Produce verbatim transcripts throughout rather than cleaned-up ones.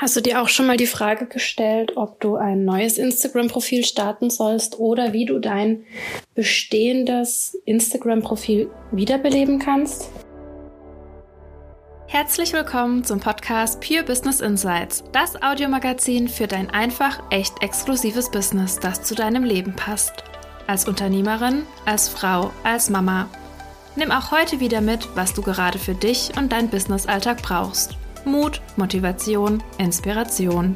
Hast du dir auch schon mal die Frage gestellt, ob du ein neues Instagram-Profil starten sollst oder wie du dein bestehendes Instagram-Profil wiederbeleben kannst? Herzlich willkommen zum Podcast Pure Business Insights, das Audiomagazin für dein einfach echt exklusives Business, das zu deinem Leben passt. Als Unternehmerin, als Frau, als Mama. Nimm auch heute wieder mit, was du gerade für dich und deinen Business-Alltag brauchst. Mut, Motivation, Inspiration.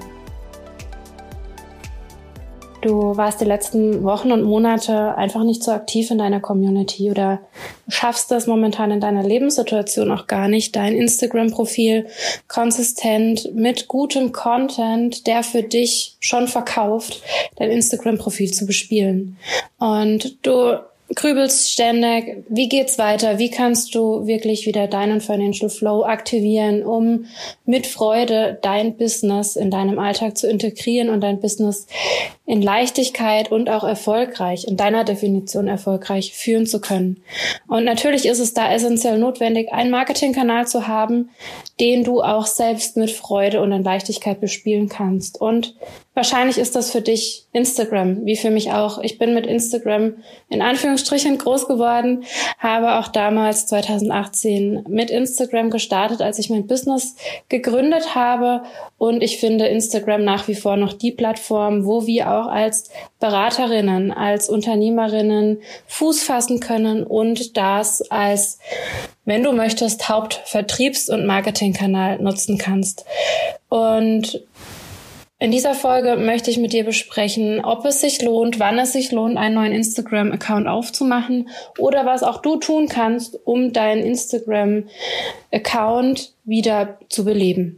Du warst die letzten Wochen und Monate einfach nicht so aktiv in deiner Community oder schaffst das momentan in deiner Lebenssituation auch gar nicht, dein Instagram-Profil konsistent mit gutem Content, der für dich schon verkauft, dein Instagram-Profil zu bespielen. Und du grübelst ständig, wie geht's weiter, wie kannst du wirklich wieder deinen Financial Flow aktivieren, um mit Freude dein Business in deinem Alltag zu integrieren und dein Business in Leichtigkeit und auch erfolgreich, in deiner Definition erfolgreich führen zu können. Und natürlich ist es da essentiell notwendig, einen Marketingkanal zu haben, den du auch selbst mit Freude und in Leichtigkeit bespielen kannst. Und wahrscheinlich ist das für dich Instagram, wie für mich auch. Ich bin mit Instagram in Anführungsstrichen groß geworden, habe auch damals zwanzig achtzehn mit Instagram gestartet, als ich mein Business gegründet habe. Und ich finde Instagram nach wie vor noch die Plattform, wo wir auch als Beraterinnen, als Unternehmerinnen Fuß fassen können und das als, wenn du möchtest, Hauptvertriebs- und Marketingkanal nutzen kannst. Und in dieser Folge möchte ich mit dir besprechen, ob es sich lohnt, wann es sich lohnt, einen neuen Instagram-Account aufzumachen oder was auch du tun kannst, um deinen Instagram-Account wieder zu beleben.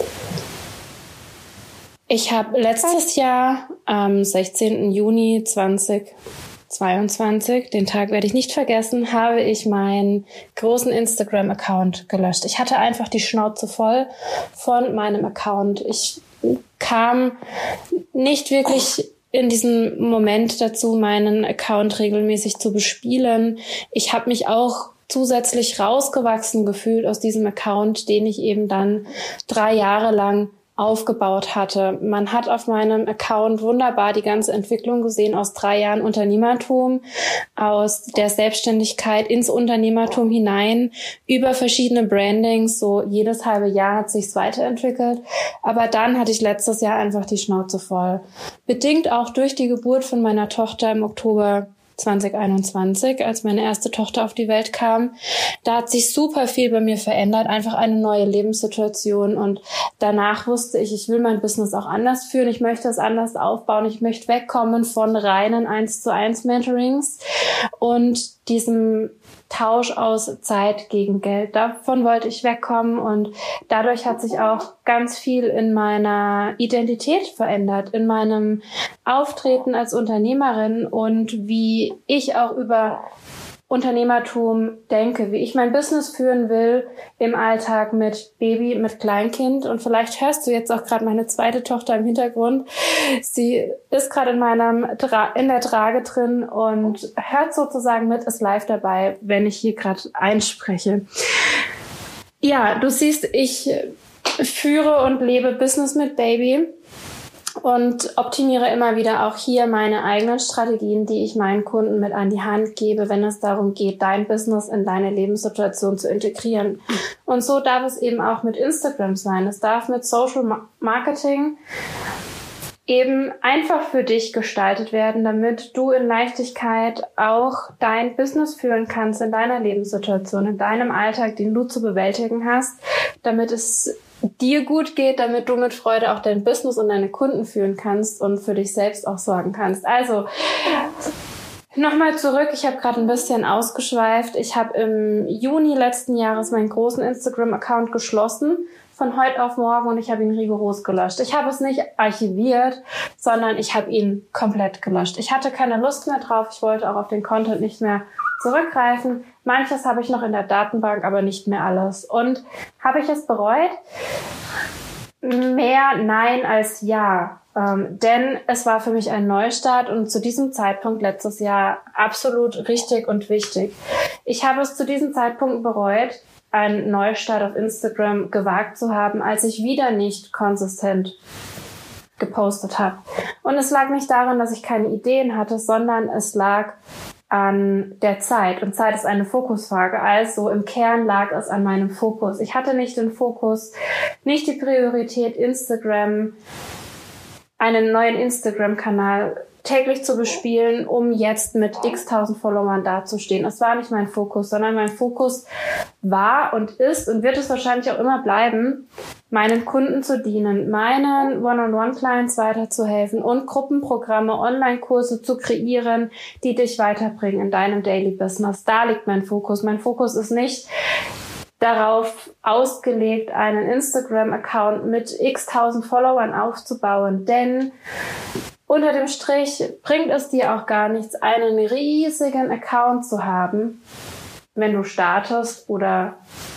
Ich habe letztes Jahr am sechzehnten Juni zweitausendzweiundzwanzig, den Tag werde ich nicht vergessen, habe ich meinen großen Instagram-Account gelöscht. Ich hatte einfach die Schnauze voll von meinem Account. Ich kam nicht wirklich in diesem Moment dazu, meinen Account regelmäßig zu bespielen. Ich habe mich auch zusätzlich rausgewachsen gefühlt aus diesem Account, den ich eben dann drei Jahre lang aufgebaut hatte. Man hat auf meinem Account wunderbar die ganze Entwicklung gesehen aus drei Jahren Unternehmertum, aus der Selbstständigkeit ins Unternehmertum hinein, über verschiedene Brandings, so jedes halbe Jahr hat sich's weiterentwickelt. Aber dann hatte ich letztes Jahr einfach die Schnauze voll. Bedingt auch durch die Geburt von meiner Tochter im Oktober zwanzig einundzwanzig, als meine erste Tochter auf die Welt kam. Da hat sich super viel bei mir verändert, einfach eine neue Lebenssituation und danach wusste ich, ich will mein Business auch anders führen, ich möchte es anders aufbauen, ich möchte wegkommen von reinen eins zu eins Mentorings und diesem Tausch aus Zeit gegen Geld. Davon wollte ich wegkommen und dadurch hat sich auch ganz viel in meiner Identität verändert, in meinem Auftreten als Unternehmerin und wie ich auch über Unternehmertum denke, wie ich mein Business führen will im Alltag mit Baby, mit Kleinkind. Und vielleicht hörst du jetzt auch gerade meine zweite Tochter im Hintergrund. Sie ist gerade in meinem Tra- in der Trage drin und hört sozusagen mit, ist live dabei, wenn ich hier gerade einspreche. Ja, du siehst, ich führe und lebe Business mit Baby und optimiere immer wieder auch hier meine eigenen Strategien, die ich meinen Kunden mit an die Hand gebe, wenn es darum geht, dein Business in deine Lebenssituation zu integrieren. Und so darf es eben auch mit Instagram sein. Es darf mit Social Marketing eben einfach für dich gestaltet werden, damit du in Leichtigkeit auch dein Business führen kannst in deiner Lebenssituation, in deinem Alltag, den du zu bewältigen hast, damit es dir gut geht, damit du mit Freude auch dein Business und deine Kunden führen kannst und für dich selbst auch sorgen kannst. Also nochmal zurück, ich habe gerade ein bisschen ausgeschweift. Ich habe im Juni letzten Jahres meinen großen Instagram-Account geschlossen, von heute auf morgen, und ich habe ihn rigoros gelöscht. Ich habe es nicht archiviert, sondern ich habe ihn komplett gelöscht. Ich hatte keine Lust mehr drauf, ich wollte auch auf den Content nicht mehr zurückgreifen. Manches habe ich noch in der Datenbank, aber nicht mehr alles. Und habe ich es bereut? Mehr Nein als Ja. Ähm, denn es war für mich ein Neustart und zu diesem Zeitpunkt letztes Jahr absolut richtig und wichtig. Ich habe es zu diesem Zeitpunkt bereut, einen Neustart auf Instagram gewagt zu haben, als ich wieder nicht konsistent gepostet habe. Und es lag nicht daran, dass ich keine Ideen hatte, sondern es lag an der Zeit. Und Zeit ist eine Fokusfrage. Also im Kern lag es an meinem Fokus. Ich hatte nicht den Fokus, nicht die Priorität, Instagram, einen neuen Instagram-Kanal täglich zu bespielen, um jetzt mit x tausend Followern dazustehen. Es war nicht mein Fokus, sondern mein Fokus war und ist und wird es wahrscheinlich auch immer bleiben, meinen Kunden zu dienen, meinen One-on-One-Clients weiterzuhelfen und Gruppenprogramme, Online-Kurse zu kreieren, die dich weiterbringen in deinem Daily Business. Da liegt mein Fokus. Mein Fokus ist nicht darauf ausgelegt, einen Instagram-Account mit x tausend Followern aufzubauen, denn unter dem Strich bringt es dir auch gar nichts, einen riesigen Account zu haben, wenn du startest oder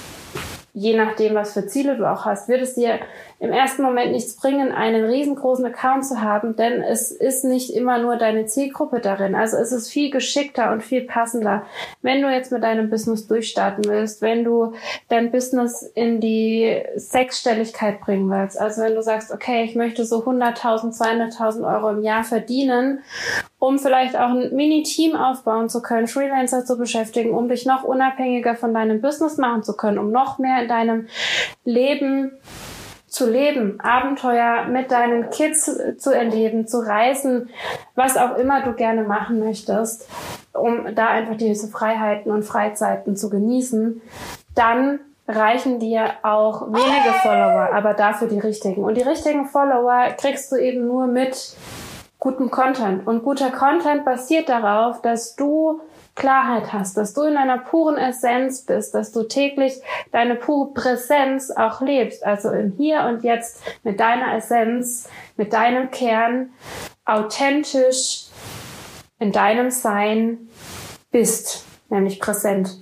je nachdem, was für Ziele du auch hast, wird es dir im ersten Moment nichts bringen, einen riesengroßen Account zu haben, denn es ist nicht immer nur deine Zielgruppe darin. Also es ist viel geschickter und viel passender, wenn du jetzt mit deinem Business durchstarten willst, wenn du dein Business in die Sechsstelligkeit bringen willst. Also wenn du sagst, okay, ich möchte so hunderttausend, zweihunderttausend Euro im Jahr verdienen, um vielleicht auch ein Mini-Team aufbauen zu können, Freelancer zu beschäftigen, um dich noch unabhängiger von deinem Business machen zu können, um noch mehr in deinem Leben zu leben, Abenteuer mit deinen Kids zu erleben, zu reisen, was auch immer du gerne machen möchtest, um da einfach diese Freiheiten und Freizeiten zu genießen, dann reichen dir auch wenige Follower, aber dafür die richtigen. Und die richtigen Follower kriegst du eben nur mit gutem Content. Und guter Content basiert darauf, dass du Klarheit hast, dass du in deiner puren Essenz bist, dass du täglich deine pure Präsenz auch lebst, also im Hier und Jetzt mit deiner Essenz, mit deinem Kern, authentisch in deinem Sein bist, nämlich präsent.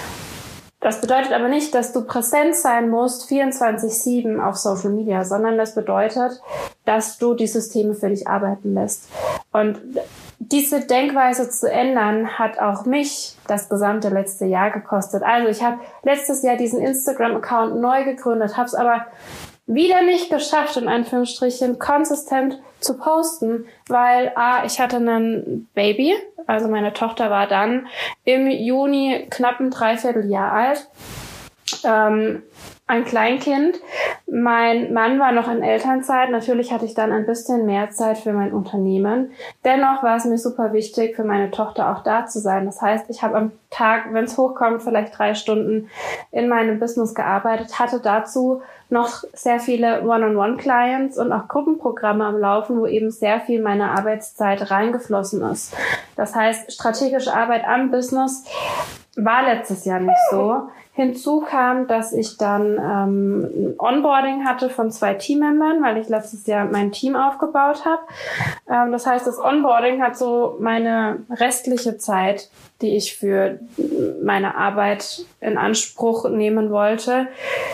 Das bedeutet aber nicht, dass du präsent sein musst vierundzwanzig sieben auf Social Media, sondern das bedeutet, dass du die Systeme für dich arbeiten lässt. Und diese Denkweise zu ändern, hat auch mich das gesamte letzte Jahr gekostet. Also ich habe letztes Jahr diesen Instagram-Account neu gegründet, habe es aber wieder nicht geschafft, in Anführungsstrichen, konsistent zu posten, weil A, ich hatte ein Baby, also meine Tochter war dann im Juni knapp ein Dreivierteljahr alt, ähm, ein Kleinkind. Mein Mann war noch in Elternzeit. Natürlich hatte ich dann ein bisschen mehr Zeit für mein Unternehmen. Dennoch war es mir super wichtig, für meine Tochter auch da zu sein. Das heißt, ich habe am Tag, wenn es hochkommt, vielleicht drei Stunden in meinem Business gearbeitet, hatte dazu noch sehr viele One-on-One-Clients und auch Gruppenprogramme am Laufen, wo eben sehr viel meiner Arbeitszeit reingeflossen ist. Das heißt, strategische Arbeit am Business war letztes Jahr nicht so. Hinzu kam, dass ich dann ähm, ein Onboarding hatte von zwei Teammembern, weil ich letztes Jahr mein Team aufgebaut habe. Ähm, das heißt, das Onboarding hat so meine restliche Zeit, die ich für meine Arbeit in Anspruch nehmen wollte,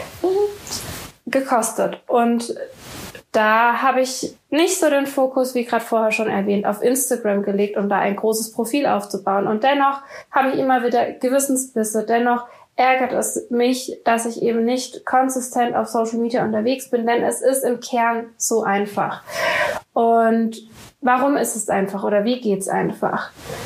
gekostet. Und da habe ich nicht so den Fokus, wie gerade vorher schon erwähnt, auf Instagram gelegt, um da ein großes Profil aufzubauen. Und dennoch habe ich immer wieder Gewissensbisse. Dennoch ärgert es mich, dass ich eben nicht konsistent auf Social Media unterwegs bin, denn es ist im Kern so einfach. Und warum ist es einfach oder wie geht's einfach?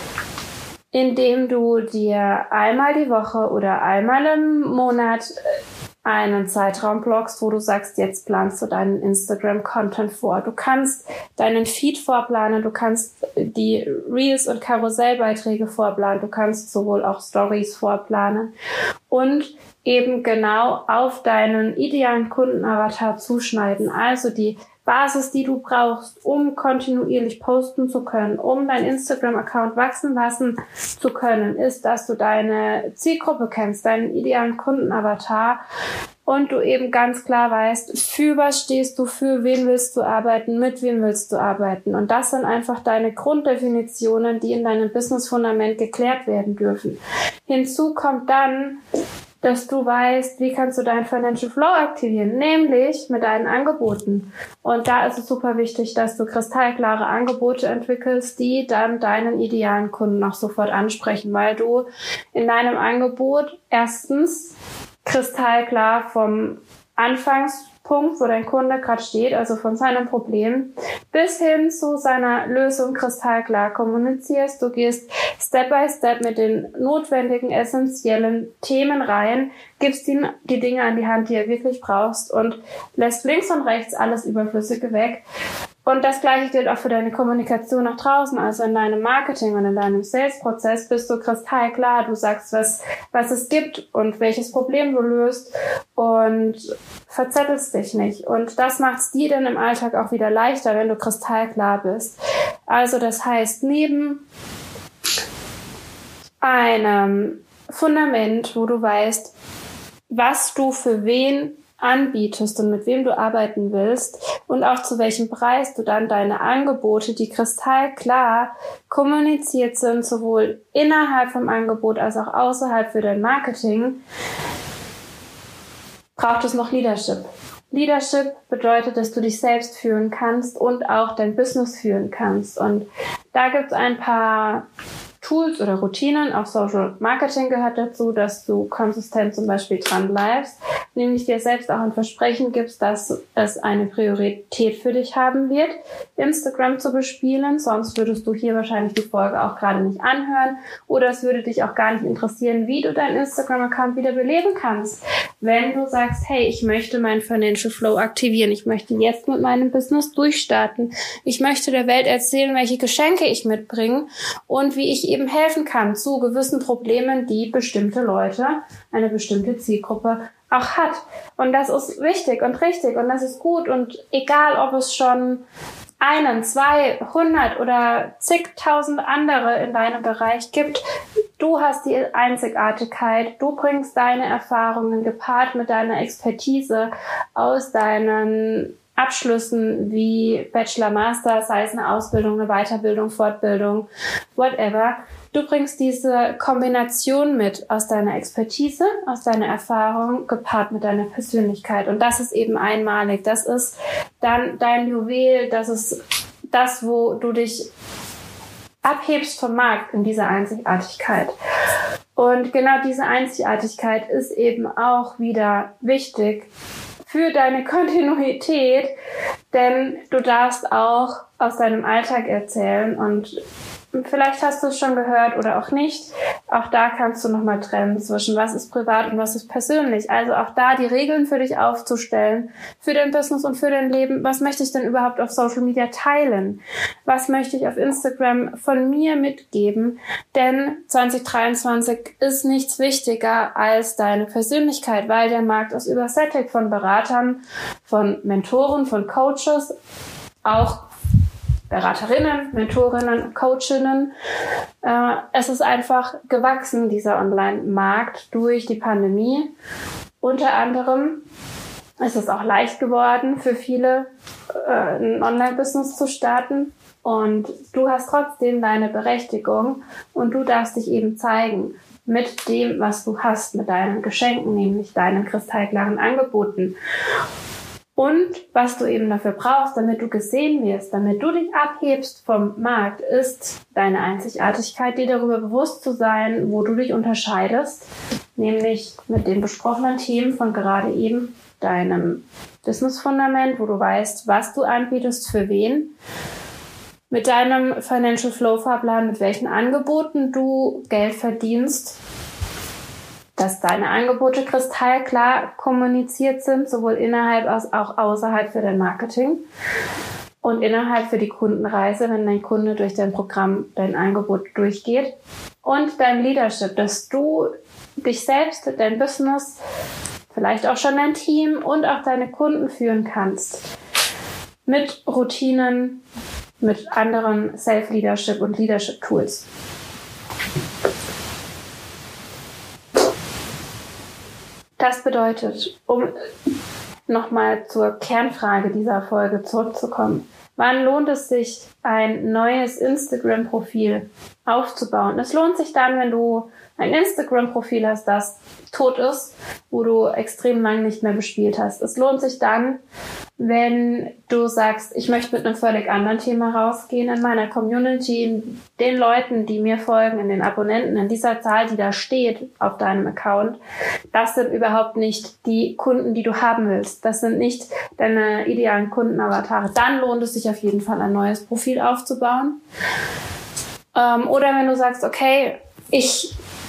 Indem du dir einmal die Woche oder einmal im Monat einen Zeitraum blockst, wo du sagst, jetzt planst du deinen Instagram-Content vor. Du kannst deinen Feed vorplanen, du kannst die Reels und Karussellbeiträge vorplanen, du kannst sowohl auch Stories vorplanen und eben genau auf deinen idealen Kundenavatar zuschneiden. Also die Basis, die du brauchst, um kontinuierlich posten zu können, um dein Instagram-Account wachsen lassen zu können, ist, dass du deine Zielgruppe kennst, deinen idealen Kundenavatar und du eben ganz klar weißt, für was stehst du, für wen willst du arbeiten, mit wem willst du arbeiten. Und das sind einfach deine Grunddefinitionen, die in deinem Business-Fundament geklärt werden dürfen. Hinzu kommt dann, dass du weißt, wie kannst du deinen Financial Flow aktivieren, nämlich mit deinen Angeboten. Und da ist es super wichtig, dass du kristallklare Angebote entwickelst, die dann deinen idealen Kunden auch sofort ansprechen, weil du in deinem Angebot erstens kristallklar vom Anfangspunkt, wo dein Kunde gerade steht, also von seinem Problem, bis hin zu seiner Lösung kristallklar kommunizierst. Du gehst Step by Step mit den notwendigen, essentiellen Themen rein, gibst ihm die Dinge an die Hand, die er wirklich brauchst und lässt links und rechts alles Überflüssige weg. Und das Gleiche gilt auch für deine Kommunikation nach draußen, also in deinem Marketing und in deinem Sales-Prozess bist du kristallklar. Du sagst, was, was es gibt und welches Problem du löst und verzettelst dich nicht. Und das macht es dir dann im Alltag auch wieder leichter, wenn du kristallklar bist. Also das heißt, neben einem Fundament, wo du weißt, was du für wen anbietest und mit wem du arbeiten willst und auch zu welchem Preis du dann deine Angebote, die kristallklar kommuniziert sind, sowohl innerhalb vom Angebot als auch außerhalb für dein Marketing, braucht es noch Leadership. Leadership bedeutet, dass du dich selbst führen kannst und auch dein Business führen kannst. Und da gibt es ein paar Tools oder Routinen, auch Social Marketing gehört dazu, dass du konsistent zum Beispiel dran bleibst, nämlich dir selbst auch ein Versprechen gibst, dass es eine Priorität für dich haben wird, Instagram zu bespielen, sonst würdest du hier wahrscheinlich die Folge auch gerade nicht anhören oder es würde dich auch gar nicht interessieren, wie du deinen Instagram-Account wieder beleben kannst. Wenn du sagst, hey, ich möchte meinen Financial Flow aktivieren, ich möchte jetzt mit meinem Business durchstarten, ich möchte der Welt erzählen, welche Geschenke ich mitbringe und wie ich eben helfen kann zu gewissen Problemen, die bestimmte Leute, eine bestimmte Zielgruppe auch hat. Und das ist wichtig und richtig und das ist gut und egal, ob es schon einen, zwei, hundert oder zigtausend andere in deinem Bereich gibt, du hast die Einzigartigkeit, du bringst deine Erfahrungen gepaart mit deiner Expertise aus deinen Abschlüssen wie Bachelor, Master, sei es eine Ausbildung, eine Weiterbildung, Fortbildung, whatever. Du bringst diese Kombination mit aus deiner Expertise, aus deiner Erfahrung, gepaart mit deiner Persönlichkeit. Und das ist eben einmalig. Das ist dann dein Juwel, das ist das, wo du dich abhebst vom Markt in dieser Einzigartigkeit. Und genau diese Einzigartigkeit ist eben auch wieder wichtig für deine Kontinuität, denn du darfst auch aus deinem Alltag erzählen und vielleicht hast du es schon gehört oder auch nicht. Auch da kannst du nochmal trennen zwischen was ist privat und was ist persönlich. Also auch da die Regeln für dich aufzustellen, für dein Business und für dein Leben. Was möchte ich denn überhaupt auf Social Media teilen? Was möchte ich auf Instagram von mir mitgeben? Denn zwanzig dreiundzwanzig ist nichts wichtiger als deine Persönlichkeit, weil der Markt ist übersättigt von Beratern, von Mentoren, von Coaches, auch Beraterinnen, Mentorinnen, Coachinnen. Äh, es ist einfach gewachsen, dieser Online-Markt, durch die Pandemie. Unter anderem ist es auch leicht geworden für viele, äh, ein Online-Business zu starten. Und du hast trotzdem deine Berechtigung und du darfst dich eben zeigen mit dem, was du hast, mit deinen Geschenken, nämlich deinen kristallklaren Angeboten. Und was du eben dafür brauchst, damit du gesehen wirst, damit du dich abhebst vom Markt, ist deine Einzigartigkeit, dir darüber bewusst zu sein, wo du dich unterscheidest, nämlich mit den besprochenen Themen von gerade eben, deinem Business-Fundament, wo du weißt, was du anbietest, für wen, mit deinem Financial Flow-Fahrplan, mit welchen Angeboten du Geld verdienst, dass deine Angebote kristallklar kommuniziert sind, sowohl innerhalb als auch außerhalb für dein Marketing und innerhalb für die Kundenreise, wenn dein Kunde durch dein Programm, dein Angebot durchgeht. Und dein Leadership, dass du dich selbst, dein Business, vielleicht auch schon dein Team und auch deine Kunden führen kannst. Mit Routinen, mit anderen Self-Leadership und Leadership-Tools. Das bedeutet, um nochmal zur Kernfrage dieser Folge zurückzukommen, wann lohnt es sich, ein neues Instagram-Profil aufzubauen? Es lohnt sich dann, wenn du ein Instagram-Profil hast, das tot ist, wo du extrem lang nicht mehr bespielt hast. Es lohnt sich dann, wenn du sagst, ich möchte mit einem völlig anderen Thema rausgehen in meiner Community, den Leuten, die mir folgen, in den Abonnenten, in dieser Zahl, die da steht auf deinem Account, das sind überhaupt nicht die Kunden, die du haben willst. Das sind nicht deine idealen Kundenavatare. Dann lohnt es sich auf jeden Fall, ein neues Profil aufzubauen. Ähm, oder wenn du sagst, okay, ich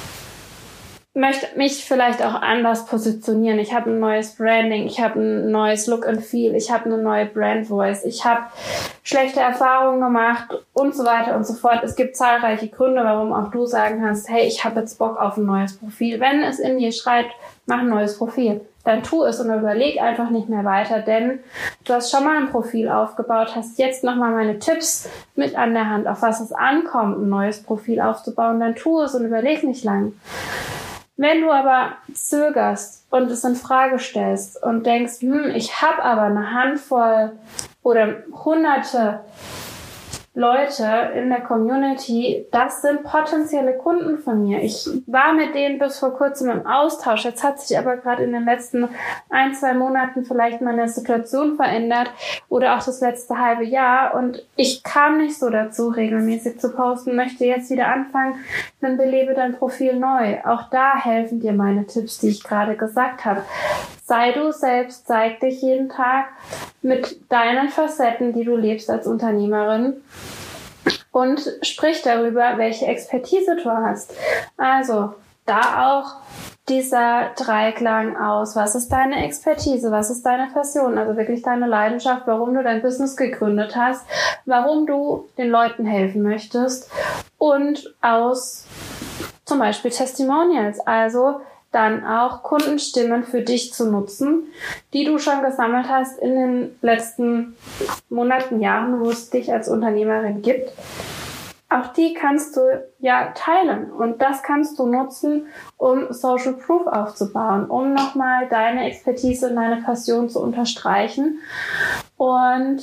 möchte mich vielleicht auch anders positionieren. Ich habe ein neues Branding, ich habe ein neues Look and Feel, ich habe eine neue Brand Voice, ich habe schlechte Erfahrungen gemacht und so weiter und so fort. Es gibt zahlreiche Gründe, warum auch du sagen kannst, hey, ich habe jetzt Bock auf ein neues Profil. Wenn es in dir schreit, mach ein neues Profil. Dann tu es und überleg einfach nicht mehr weiter, denn du hast schon mal ein Profil aufgebaut, hast jetzt nochmal meine Tipps mit an der Hand, auf was es ankommt, ein neues Profil aufzubauen. Dann tu es und überleg nicht lang. Wenn du aber zögerst und es in Frage stellst und denkst, hm, ich habe aber eine Handvoll oder hunderte Leute in der Community, das sind potenzielle Kunden von mir. Ich war mit denen bis vor kurzem im Austausch. Jetzt hat sich aber gerade in den letzten ein, zwei Monaten vielleicht meine Situation verändert oder auch das letzte halbe Jahr und ich kam nicht so dazu, regelmäßig zu posten, möchte jetzt wieder anfangen, dann belebe dein Profil neu. Auch da helfen dir meine Tipps, die ich gerade gesagt habe. Sei du selbst, zeig dich jeden Tag mit deinen Facetten, die du lebst als Unternehmerin und sprich darüber, welche Expertise du hast. Also da auch dieser Dreiklang aus. Was ist deine Expertise? Was ist deine Passion? Also wirklich deine Leidenschaft, warum du dein Business gegründet hast, warum du den Leuten helfen möchtest und aus zum Beispiel Testimonials. Also dann auch Kundenstimmen für dich zu nutzen, die du schon gesammelt hast in den letzten Monaten, Jahren, wo es dich als Unternehmerin gibt. Auch die kannst du ja teilen und das kannst du nutzen, um Social Proof aufzubauen, um nochmal deine Expertise und deine Passion zu unterstreichen und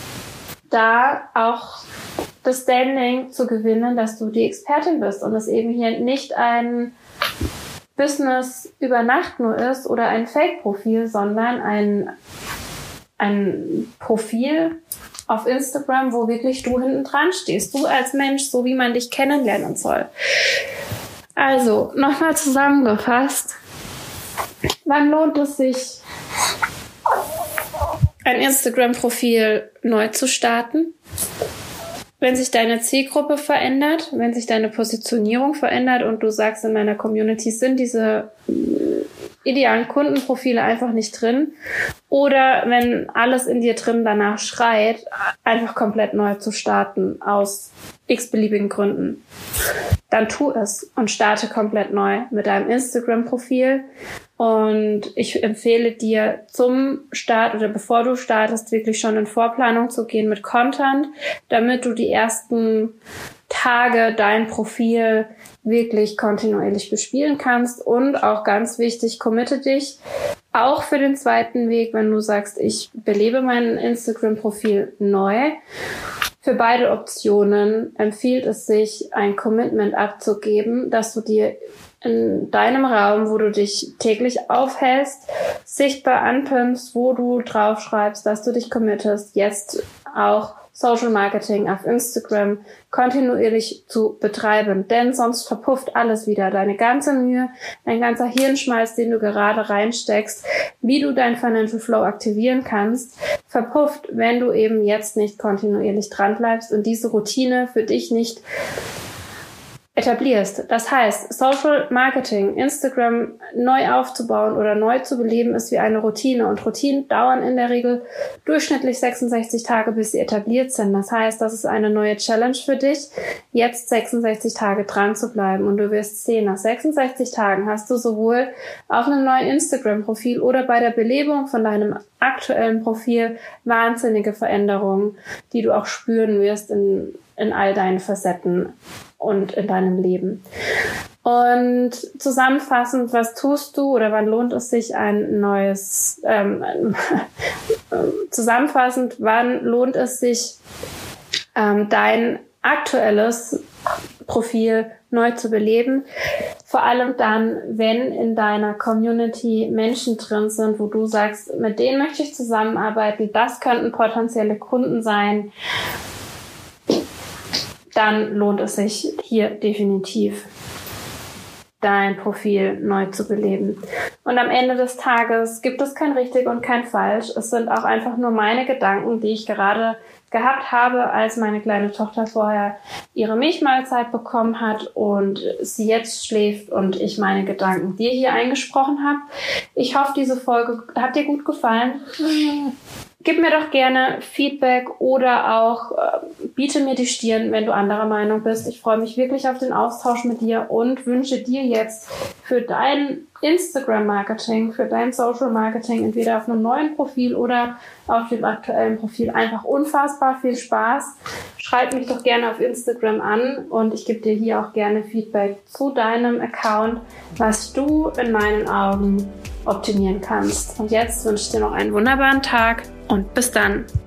da auch das Standing zu gewinnen, dass du die Expertin bist und es eben hier nicht ein Business über Nacht nur ist oder ein Fake-Profil, sondern ein, ein Profil auf Instagram, wo wirklich du hinten dran stehst. Du als Mensch, so wie man dich kennenlernen soll. Also, nochmal zusammengefasst. Wann lohnt es sich, ein Instagram-Profil neu zu starten? Wenn sich deine Zielgruppe verändert, wenn sich deine Positionierung verändert und du sagst, in meiner Community sind diese idealen Kundenprofile einfach nicht drin, oder wenn alles in dir drin danach schreit, einfach komplett neu zu starten aus x-beliebigen Gründen, dann tu es und starte komplett neu mit deinem Instagram-Profil. Und ich empfehle dir zum Start oder bevor du startest, wirklich schon in Vorplanung zu gehen mit Content, damit du die ersten Tage dein Profil wirklich kontinuierlich bespielen kannst. Und auch ganz wichtig, committe dich auch für den zweiten Weg, wenn du sagst, ich belebe mein Instagram-Profil neu. Für beide Optionen empfiehlt es sich, ein Commitment abzugeben, dass du dir in deinem Raum, wo du dich täglich aufhältst, sichtbar anpinnst, wo du draufschreibst, dass du dich committest, jetzt auch Social Marketing auf Instagram kontinuierlich zu betreiben, denn sonst verpufft alles wieder. Deine ganze Mühe, dein ganzer Hirnschmalz, den du gerade reinsteckst, wie du dein Financial Flow aktivieren kannst, verpufft, wenn du eben jetzt nicht kontinuierlich dranbleibst und diese Routine für dich nicht etablierst. Das heißt, Social Marketing, Instagram neu aufzubauen oder neu zu beleben, ist wie eine Routine. Und Routinen dauern in der Regel durchschnittlich sechsundsechzig Tage, bis sie etabliert sind. Das heißt, das ist eine neue Challenge für dich, jetzt sechsundsechzig Tage dran zu bleiben. Und du wirst sehen, nach sechsundsechzig Tagen hast du sowohl auf einem neuen Instagram-Profil oder bei der Belebung von deinem aktuellen Profil wahnsinnige Veränderungen, die du auch spüren wirst in, in all deinen Facetten und in deinem Leben. Und zusammenfassend, was tust du oder wann lohnt es sich, ein neues, ähm, zusammenfassend, wann lohnt es sich, ähm, dein aktuelles Profil neu zu beleben. Vor allem dann, wenn in deiner Community Menschen drin sind, wo du sagst, mit denen möchte ich zusammenarbeiten, das könnten potenzielle Kunden sein, dann lohnt es sich hier definitiv, dein Profil neu zu beleben. Und am Ende des Tages gibt es kein richtig und kein falsch. Es sind auch einfach nur meine Gedanken, die ich gerade gehabt habe, als meine kleine Tochter vorher ihre Milchmahlzeit bekommen hat und sie jetzt schläft und ich meine Gedanken dir hier eingesprochen habe. Ich hoffe, diese Folge hat dir gut gefallen. Gib mir doch gerne Feedback oder auch äh, biete mir die Stirn, wenn du anderer Meinung bist. Ich freue mich wirklich auf den Austausch mit dir und wünsche dir jetzt für dein Instagram-Marketing, für dein Social-Marketing, entweder auf einem neuen Profil oder auf dem aktuellen Profil, einfach unfassbar viel Spaß. Schreib mich doch gerne auf Instagram an und ich gebe dir hier auch gerne Feedback zu deinem Account, was du in meinen Augen optimieren kannst. Und jetzt wünsche ich dir noch einen wunderbaren Tag und bis dann.